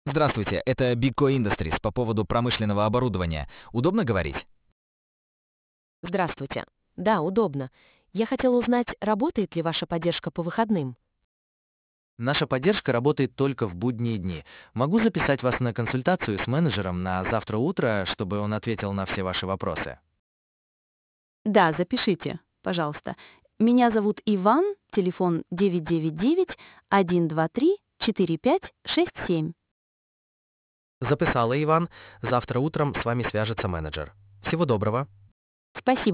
Здравствуйте, это Bigco Industries по поводу промышленного оборудования. Удобно говорить? Здравствуйте. Да, удобно. Я хотела узнать, работает ли ваша поддержка по выходным? Наша поддержка работает только в будние дни. Могу записать вас на консультацию с менеджером на завтра утро, чтобы он ответил на все ваши вопросы. Да, запишите, пожалуйста. Меня зовут Иван, телефон 999-123-4567. Записала, Иван. Завтра утром с вами свяжется менеджер. Всего доброго. Спасибо.